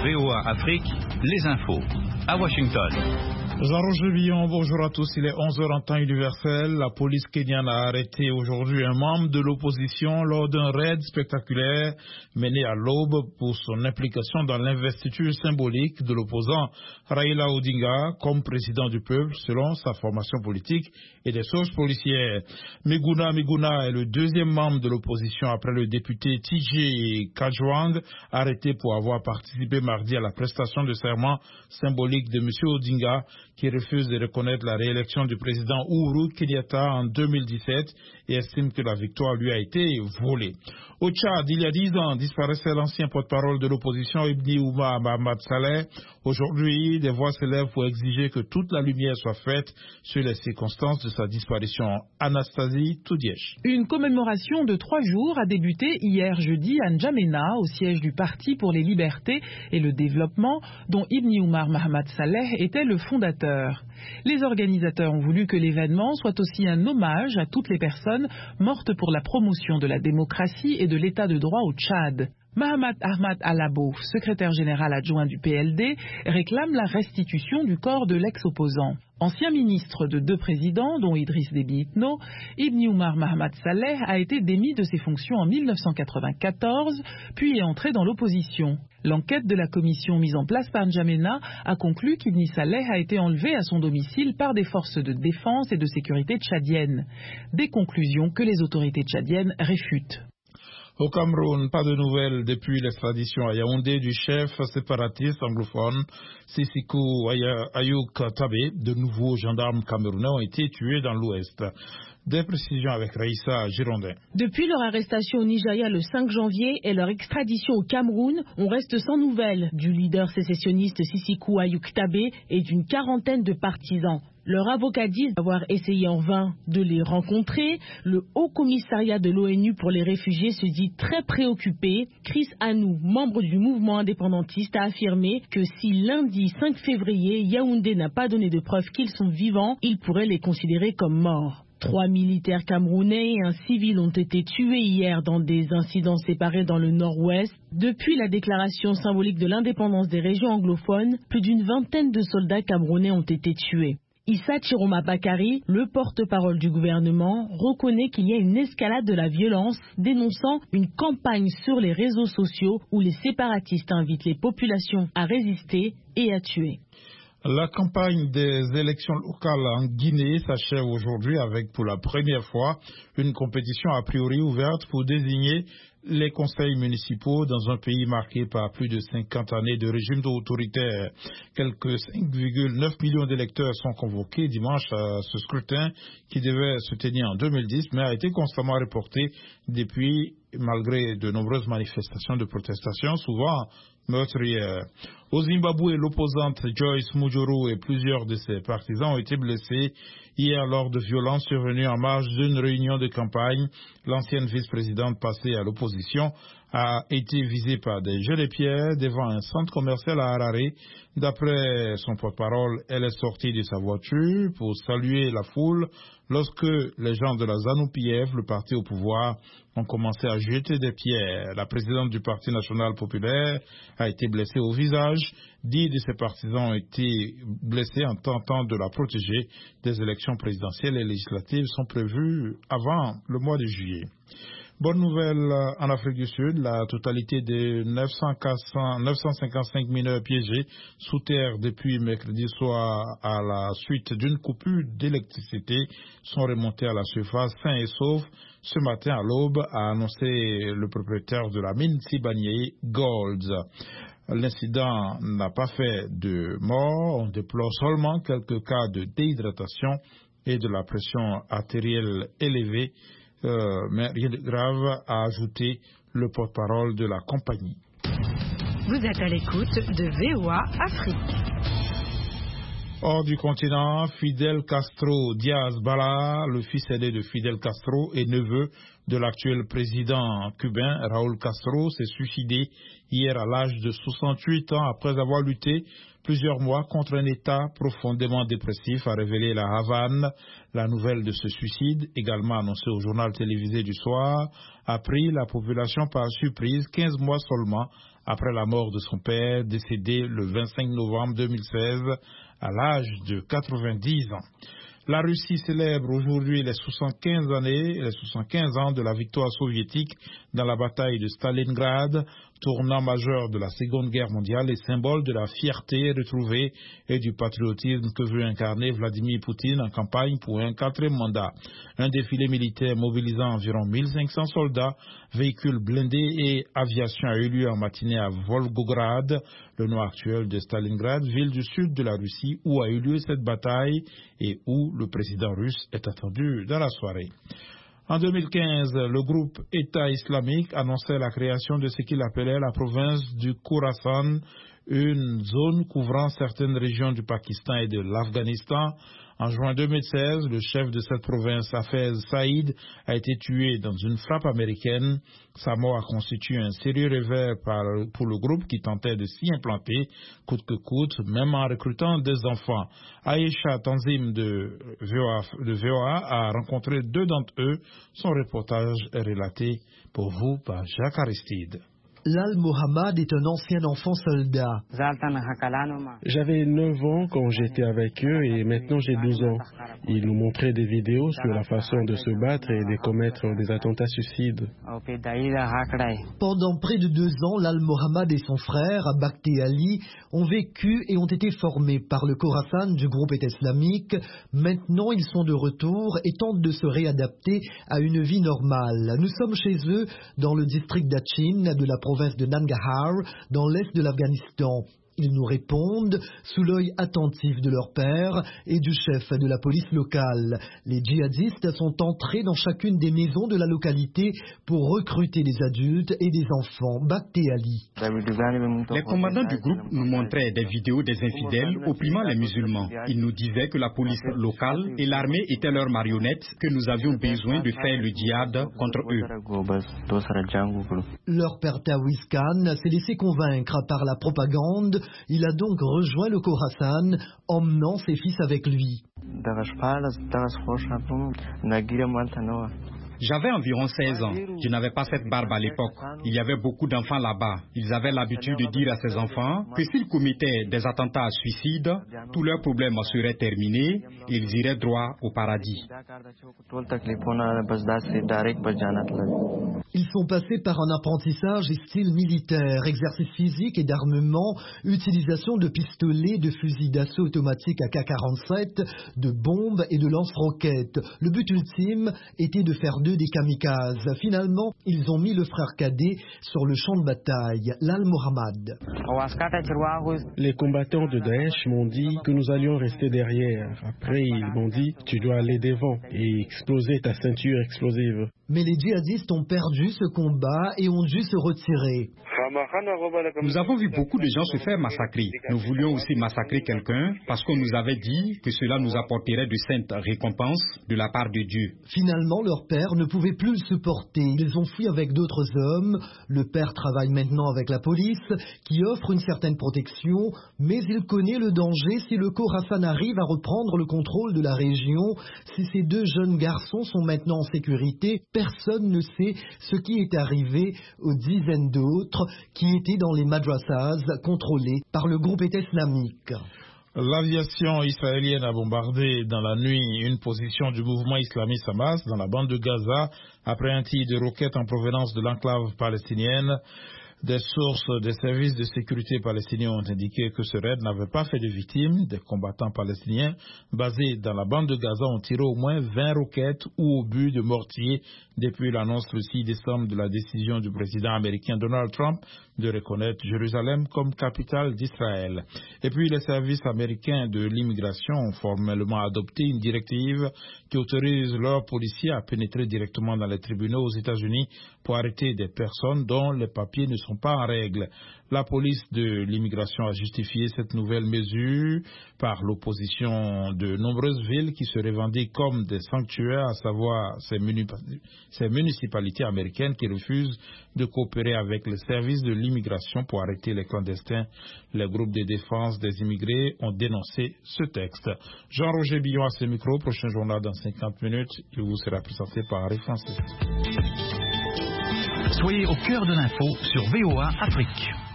VOA Afrique, les infos. À Washington. Jean-Roger Villon, bonjour à tous. Il est 11h en temps universel. La police kenyane a arrêté aujourd'hui un membre de l'opposition lors d'un raid spectaculaire mené à l'aube pour son implication dans l'investiture symbolique de l'opposant Raila Odinga comme président du peuple selon sa formation politique et des sources policières. Miguna est le deuxième membre de l'opposition après le député TJ Kajwang arrêté pour avoir participé mardi à la prestation de serment symbolique de M. Odinga qui refuse de reconnaître la réélection du président Uhuru Kenyatta en 2017 et estime que la victoire lui a été volée. Au Tchad, il y a 10 ans, disparaissait l'ancien porte-parole de l'opposition Ibni Oumar Mahamat Saleh. Aujourd'hui, des voix s'élèvent pour exiger que toute la lumière soit faite sur les circonstances de sa disparition. Anastasie Toudièche. Une commémoration de 3 jours a débuté hier jeudi à N'Djamena, au siège du Parti pour les libertés et le développement, dont Ibni Oumar Mahamat Saleh était le fondateur. Les organisateurs ont voulu que l'événement soit aussi un hommage à toutes les personnes mortes pour la promotion de la démocratie et de l'état de droit au Tchad. Mahamat Ahmad Alabo, secrétaire général adjoint du PLD, réclame la restitution du corps de l'ex-opposant. Ancien ministre de 2 présidents, dont Idriss Déby Itno, Ibni Oumar Mahamat Saleh a été démis de ses fonctions en 1994, puis est entré dans l'opposition. L'enquête de la commission mise en place par N'Djamena a conclu qu'Ibni Saleh a été enlevé à son domicile par des forces de défense et de sécurité tchadiennes. Des conclusions que les autorités tchadiennes réfutent. Au Cameroun, pas de nouvelles depuis l'extradition à Yaoundé du chef séparatiste anglophone Sisikou Ayouk Tabé. De nouveaux gendarmes camerounais ont été tués dans l'ouest. Des précisions avec Raïssa Girondin. Depuis leur arrestation au Nigeria le 5 janvier et leur extradition au Cameroun, on reste sans nouvelles du leader sécessionniste Sisikou Ayouk Tabé et d'une quarantaine de partisans. Leur avocat dit avoir essayé en vain de les rencontrer. Le Haut Commissariat de l'ONU pour les réfugiés se dit très préoccupé. Chris Anou, membre du mouvement indépendantiste, a affirmé que si lundi 5 février, Yaoundé n'a pas donné de preuves qu'ils sont vivants, il pourrait les considérer comme morts. 3 militaires camerounais et un civil ont été tués hier dans des incidents séparés dans le nord-ouest. Depuis la déclaration symbolique de l'indépendance des régions anglophones, plus d'une vingtaine de soldats camerounais ont été tués. Issa Chiroma Bakari, le porte-parole du gouvernement, reconnaît qu'il y a une escalade de la violence, dénonçant une campagne sur les réseaux sociaux où les séparatistes invitent les populations à résister et à tuer. La campagne des élections locales en Guinée s'achève aujourd'hui avec pour la première fois une compétition a priori ouverte pour désigner les conseils municipaux dans un pays marqué par plus de 50 années de régime autoritaire. Quelques 5,9 millions d'électeurs sont convoqués dimanche à ce scrutin qui devait se tenir en 2010 mais a été constamment reporté depuis malgré de nombreuses manifestations de protestation souvent meurtrières. Au Zimbabwe, l'opposante Joyce Mujuru et plusieurs de ses partisans ont été blessés hier lors de violences survenues en marge d'une réunion de campagne. L'ancienne vice-présidente passée à l'opposition a été visée par des jets de pierre devant un centre commercial à Harare. D'après son porte-parole, elle est sortie de sa voiture pour saluer la foule lorsque les gens de la ZANU-PF, le parti au pouvoir, ont commencé à jeter des pierres. La présidente du Parti national populaire a été blessée au visage. 10 de ses partisans ont été blessés en tentant de la protéger. Des élections présidentielles et législatives sont prévues avant le mois de juillet. Bonne nouvelle en Afrique du Sud, la totalité des 955 mineurs piégés sous terre depuis mercredi soir à la suite d'une coupure d'électricité sont remontés à la surface sains et saufs ce matin à l'aube, a annoncé le propriétaire de la mine Sibanye Gold. L'incident n'a pas fait de mort, on déplore seulement quelques cas de déhydratation et de la pression artérielle élevée. Mais rien de grave, a ajouté le porte-parole de la compagnie. Vous êtes à l'écoute de VOA Afrique. Hors du continent, Fidel Castro Diaz-Balart, le fils aîné de Fidel Castro et neveu de l'actuel président cubain Raúl Castro, s'est suicidé hier à l'âge de 68 ans après avoir lutté plusieurs mois contre un état profondément dépressif, a révélé la Havane. La nouvelle de ce suicide, également annoncée au journal télévisé du soir, a pris la population par surprise 15 mois seulement après la mort de son père, décédé le 25 novembre 2016 à l'âge de 90 ans. La Russie célèbre aujourd'hui les 75 ans de la victoire soviétique dans la bataille de Stalingrad, tournant majeur de la Seconde Guerre mondiale et symbole de la fierté retrouvée et du patriotisme que veut incarner Vladimir Poutine en campagne pour un 4e mandat. Un défilé militaire mobilisant environ 1500 soldats, véhicules blindés et aviation a eu lieu en matinée à Volgograd, le nom actuel de Stalingrad, ville du sud de la Russie où a eu lieu cette bataille et où le président russe est attendu dans la soirée. En 2015, le groupe État islamique annonçait la création de ce qu'il appelait la province du Khorasan, une zone couvrant certaines régions du Pakistan et de l'Afghanistan. En juin 2016, le chef de cette province, Hafez Saïd, a été tué dans une frappe américaine. Sa mort a constitué un sérieux revers pour le groupe qui tentait de s'y implanter, coûte que coûte, même en recrutant des enfants. Aïcha Tanzim de VOA a rencontré 2 d'entre eux. Son reportage est relaté pour vous par Jacques Aristide. Lal Mohammad est un ancien enfant soldat. J'avais 9 ans quand j'étais avec eux et maintenant j'ai 12 ans. Ils nous montraient des vidéos sur la façon de se battre et de commettre des attentats suicides. Pendant près de 2 ans, Lal Mohammad et son frère, Bakhti Ali, ont vécu et ont été formés par le Khorasan du groupe État islamique. Maintenant, ils sont de retour et tentent de se réadapter à une vie normale. Nous sommes chez eux dans le district d'Achin de la province de Nangarhar, dans l'est de l'Afghanistan. Ils nous répondent sous l'œil attentif de leur père et du chef de la police locale. Les djihadistes sont entrés dans chacune des maisons de la localité pour recruter des adultes et des enfants. Bakhti Ali. Les commandants du groupe nous montraient des vidéos des infidèles opprimant les musulmans. Ils nous disaient que la police locale et l'armée étaient leurs marionnettes, que nous avions besoin de faire le djihad contre eux. Leur père Tawiz Khan s'est laissé convaincre par la propagande. Il a donc rejoint le Khorasan, emmenant ses fils avec lui. J'avais environ 16 ans. Je n'avais pas cette barbe à l'époque. Il y avait beaucoup d'enfants là-bas. Ils avaient l'habitude de dire à ces enfants que s'ils commettaient des attentats à suicide, tous leurs problèmes seraient terminés et ils iraient droit au paradis. Ils sont passés par un apprentissage style militaire, exercice physique et d'armement, utilisation de pistolets, de fusils d'assaut automatiques AK-47, de bombes et de lance-roquettes. Le but ultime était de faire d'eux des kamikazes. Finalement, ils ont mis le frère cadet sur le champ de bataille, Lal Mohammad. Les combattants de Daesh m'ont dit que nous allions rester derrière. Après, ils m'ont dit « tu dois aller devant et exploser ta ceinture explosive ». Mais les djihadistes ont perdu ce combat et ont dû se retirer. Nous avons vu beaucoup de gens se faire massacrer. Nous voulions aussi massacrer quelqu'un parce qu'on nous avait dit que cela nous apporterait de saintes récompenses de la part de Dieu. Finalement, leur père ne pouvait plus le supporter. Ils ont fui avec d'autres hommes. Le père travaille maintenant avec la police qui offre une certaine protection, mais il connaît le danger si le Khorasan arrive à reprendre le contrôle de la région. Si ces 2 jeunes garçons sont maintenant en sécurité, personne ne sait ce qui est arrivé aux dizaines d'autres qui étaient dans les madrasas contrôlés par le groupe État islamique. L'aviation israélienne a bombardé dans la nuit une position du mouvement islamiste Hamas dans la bande de Gaza après un tir de roquettes en provenance de l'enclave palestinienne. Des sources des services de sécurité palestiniens ont indiqué que ce raid n'avait pas fait de victimes. Des combattants palestiniens basés dans la bande de Gaza ont tiré au moins 20 roquettes ou obus de mortier depuis l'annonce le 6 décembre de la décision du président américain Donald Trump de reconnaître Jérusalem comme capitale d'Israël. Et puis les services américains de l'immigration ont formellement adopté une directive qui autorise leurs policiers à pénétrer directement dans les tribunaux aux États-Unis pour arrêter des personnes dont les papiers ne sont pas en règle. La police de l'immigration a justifié cette nouvelle mesure par l'opposition de nombreuses villes qui se revendiquent comme des sanctuaires, à savoir ces municipalités américaines qui refusent de coopérer avec les services de l'immigration pour arrêter les clandestins. Les groupes de défense des immigrés ont dénoncé ce texte. Jean-Roger Billon à ce micro, prochain journal dans 50 minutes. Il vous sera présenté par Harry Francis. Soyez au cœur de l'info sur VOA Afrique.